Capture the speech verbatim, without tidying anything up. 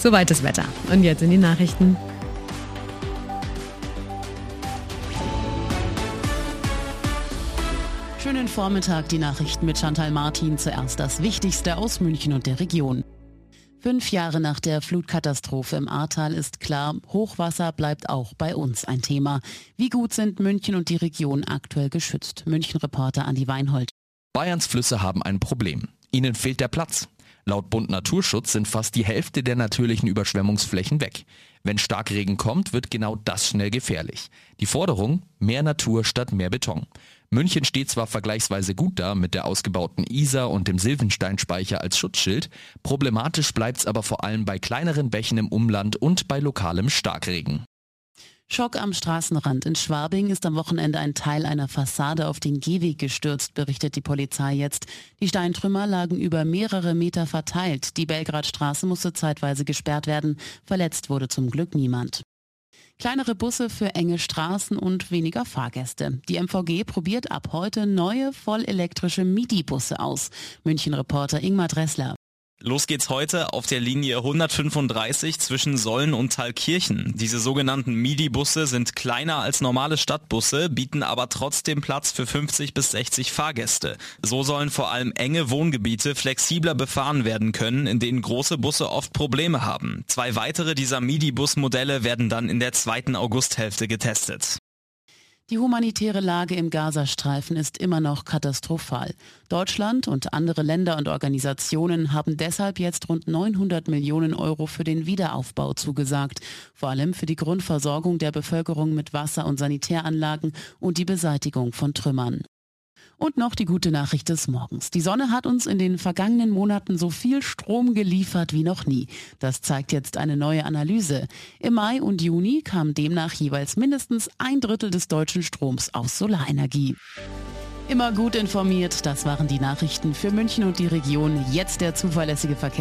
Soweit das Wetter. Und jetzt in die Nachrichten. Schönen Vormittag, die Nachrichten mit Chantal Martin. Zuerst das Wichtigste aus München und der Region. Fünf Jahre nach der Flutkatastrophe im Ahrtal ist klar, Hochwasser bleibt auch bei uns ein Thema. Wie gut sind München und die Region aktuell geschützt? München-Reporter Andi Weinhold. Bayerns Flüsse haben ein Problem. Ihnen fehlt der Platz. Laut Bund Naturschutz sind fast die Hälfte der natürlichen Überschwemmungsflächen weg. Wenn Starkregen kommt, wird genau das schnell gefährlich. Die Forderung: mehr Natur statt mehr Beton. München steht zwar vergleichsweise gut da mit der ausgebauten Isar und dem Silvensteinspeicher als Schutzschild, problematisch bleibt's aber vor allem bei kleineren Bächen im Umland und bei lokalem Starkregen. Schock am Straßenrand in Schwabing ist am Wochenende ein Teil einer Fassade auf den Gehweg gestürzt, berichtet die Polizei jetzt. Die Steintrümmer lagen über mehrere Meter verteilt. Die Belgradstraße musste zeitweise gesperrt werden. Verletzt wurde zum Glück niemand. Kleinere Busse für enge Straßen und weniger Fahrgäste. Die M V G probiert ab heute neue vollelektrische Midi-Busse aus. München-Reporter Ingmar Dressler. Los geht's heute auf der Linie hundertfünfunddreißig zwischen Solln und Thalkirchen. Diese sogenannten Midi-Busse sind kleiner als normale Stadtbusse, bieten aber trotzdem Platz für fünfzig bis sechzig Fahrgäste. So sollen vor allem enge Wohngebiete flexibler befahren werden können, in denen große Busse oft Probleme haben. Zwei weitere dieser Midi-Bus-Modelle werden dann in der zweiten Augusthälfte getestet. Die humanitäre Lage im Gazastreifen ist immer noch katastrophal. Deutschland und andere Länder und Organisationen haben deshalb jetzt rund neunhundert Millionen Euro für den Wiederaufbau zugesagt. Vor allem für die Grundversorgung der Bevölkerung mit Wasser- und Sanitäranlagen und die Beseitigung von Trümmern. Und noch die gute Nachricht des Morgens. Die Sonne hat uns in den vergangenen Monaten so viel Strom geliefert wie noch nie. Das zeigt jetzt eine neue Analyse. Im Mai und Juni kam demnach jeweils mindestens ein Drittel des deutschen Stroms aus Solarenergie. Immer gut informiert, das waren die Nachrichten für München und die Region. Jetzt der zuverlässige Verkehr.